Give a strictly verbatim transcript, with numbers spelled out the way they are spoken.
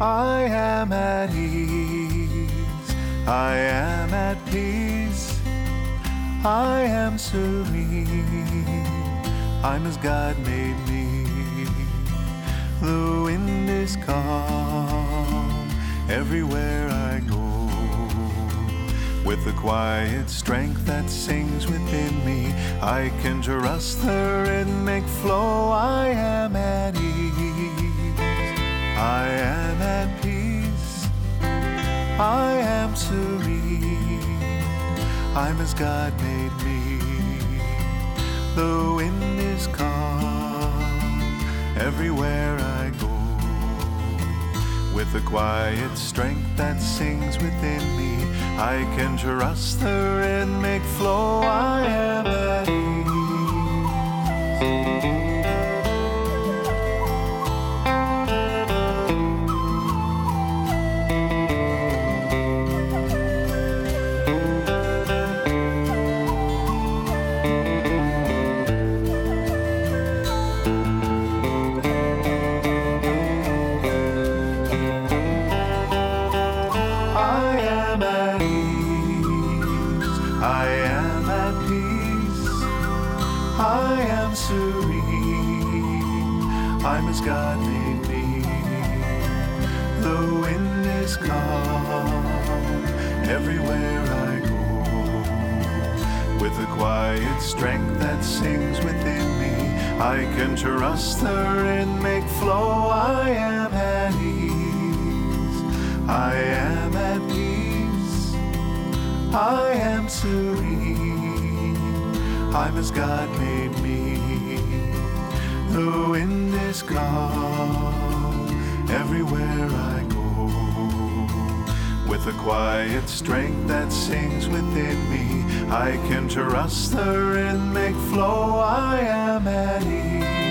I am at ease, I am at peace, I am serene, I'm as God made me. The wind is calm everywhere I go, with the quiet strength that sings within me, I can trust the rhythmic flow. I am at ease, I am at peace, I am serene, I'm as God made me. The wind is calm everywhere I go, with the quiet strength that sings within me, I can trust the rhythmic flow. I am at ease. I am at peace, I am serene, I'm as God made me. The wind is calm everywhere I go, with the quiet strength that sings within me, I can trust the rhythmic flow. I am at ease, I am at peace, I am serene, I'm as God made me. The wind is calm everywhere I go, with a quiet strength that sings within me, I can trust the rhythmic flow. I am at ease.